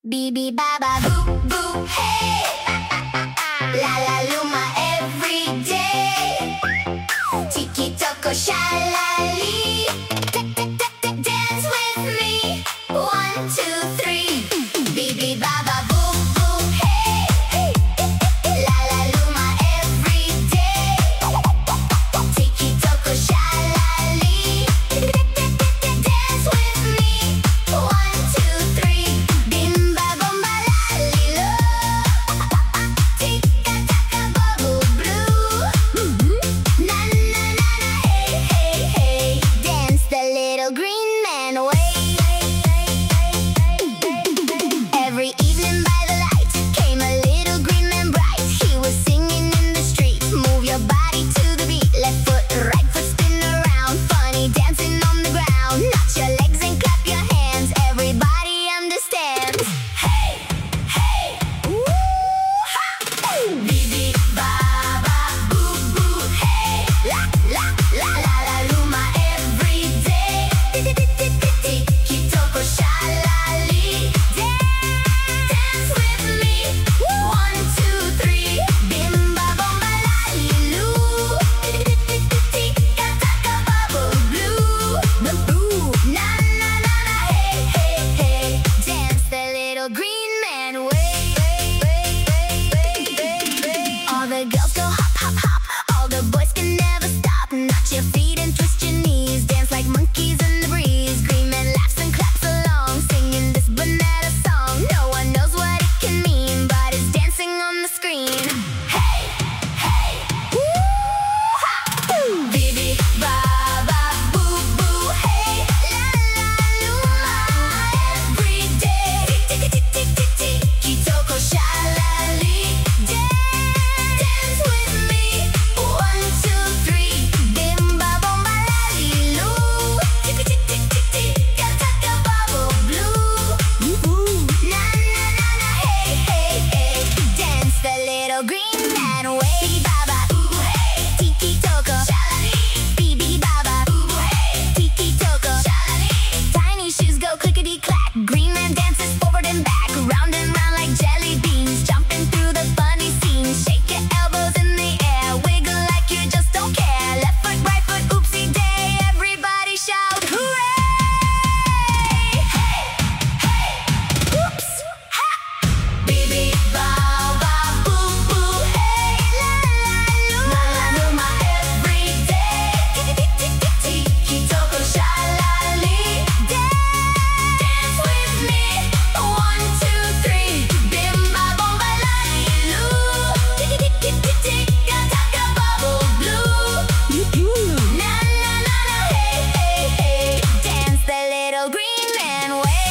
Bibi baba boo boo hey, la la luma every day. Tiki toko shalali, dance with me. 1, 2, 3. Bibi baba boo boo hey, la la luma every day. Tiki toko shalali, dance with me. 1, 2, 3. Bimba bomba lalilo, tika taka bubble blue. Na na na na hey hey hey, dance the little green man way. Every evening by the light came a little green man bright. He was singing in the street. Move your body to the beat. Left foot, right foot, spin around. Funny dancing on the ground. Notch your legs and clap your hands. Everybody understands. Hey, hey, woo ha. Bibi baba boo boo hey, la la la la la luma every day. Tiki toko shalali, dance with me. 1, 2, 3. Bimba bomba lalilu, tika taka bubble blue. Na na na na hey hey hey, dance the little green man way. All the girls go hop hop hop, all the boys can never stop. Notch your feet and twist your knees, dance like monkeys in the breeze. Green man laughs and claps along, singing this banana song. No one knows what it can mean, but it's dancing on the screen. Hey, hey, woo ha. Bibi baba boo boo hey, la la luma every day. Tiki toko shalali, dance with me. 1, 2, 3. Bimba bomba lalilu, tika taka bubble blue. Na na na na hey hey hey, dance the little green man way. Baba ooh hey, tiki toko shalali. Bibi baba ooh hey, tiki toko shalali. Tiny shoes go clickety clack. Green man dances forward and back, round and round like jelly beans, jumping through the funny scenes. Shake your elbows in the air, wiggle like you just don't care. Left foot, right foot, oopsie day. Everybody shout hooray! Hey, hey, oops, ha! Bibi baba boo boo hey, la la luma every day. Tiki toko shalali, dance with me. 1, 2, 3. Bimba bomba lalilu, tika taka bubble blue. Na na na na hey hey hey, dance the little green man way.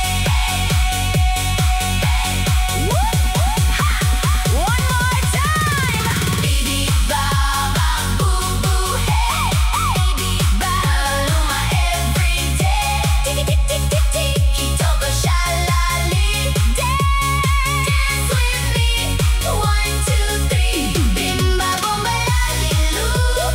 One more time. Bibi baba boo boo hey, bibi baba luma every day. Tiki toko shalali, dance with me. 1, 2, 3. Bimba bomba lalilu,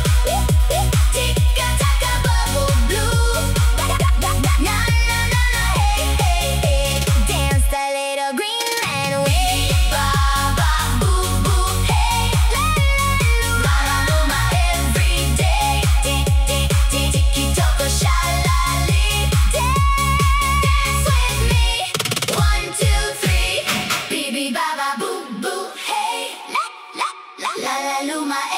tika taka bubble blue. Na na na na hey hey hey, dance the little green man way. Baba boo boo hey, la la luma every day. Tiki toko shalali, dance with me. 1, 2, 3. Bibi baba boo boo hey, la la la la luma